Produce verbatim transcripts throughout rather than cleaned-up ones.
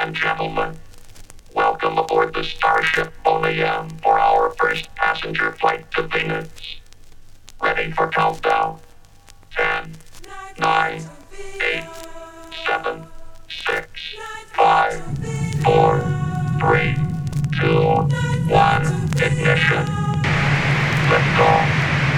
and gentlemen, welcome aboard the Starship O M E for our first passenger flight to Venus. Ready for countdown. Ten, nine, eight, seven, six, five, four, three, two, one, ignition. Lift off.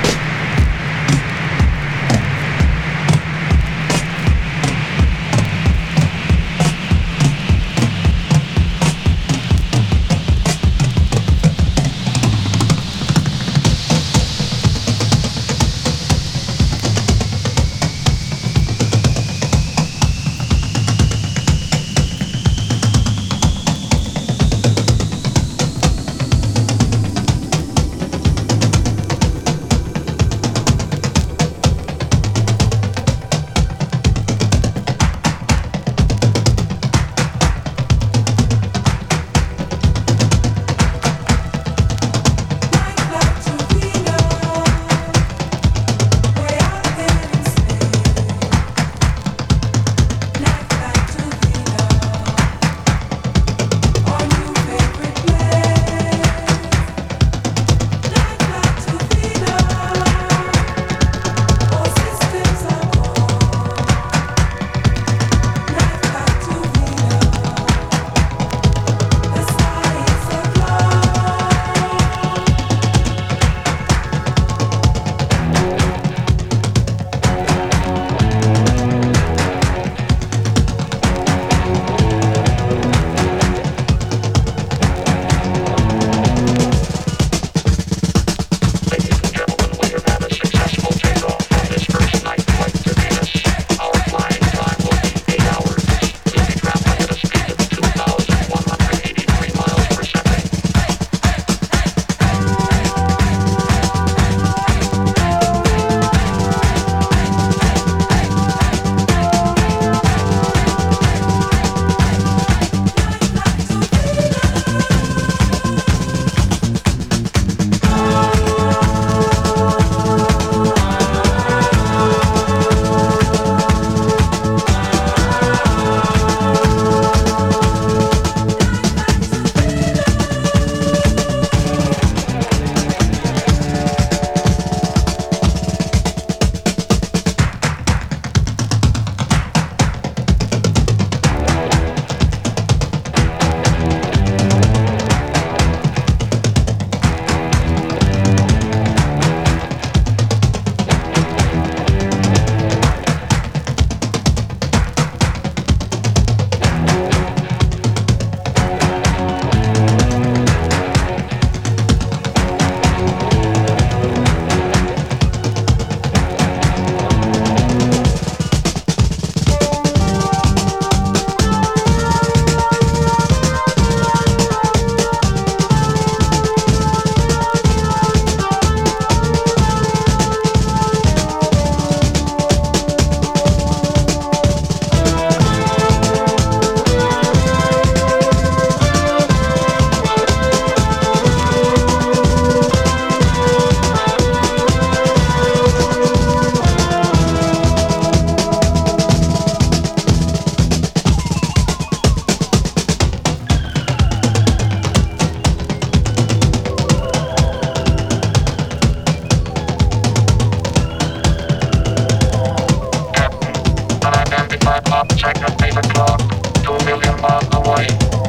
Check the paper clock, two million miles away.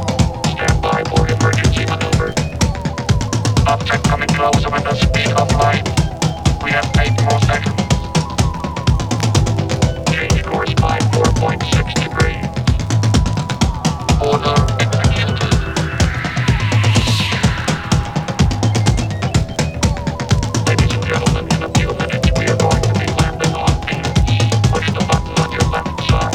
Stand by for emergency maneuver. Object coming closer with the speed of light. We have eight more seconds. Change course by four point six degrees. Order executed. Ladies and gentlemen, in a few minutes we are going to be landing on Venus. Push the button on your left side.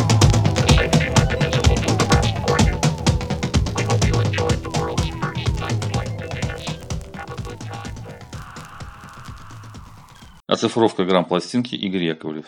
Оцифровка грамм-пластинки Игорь Яковлев.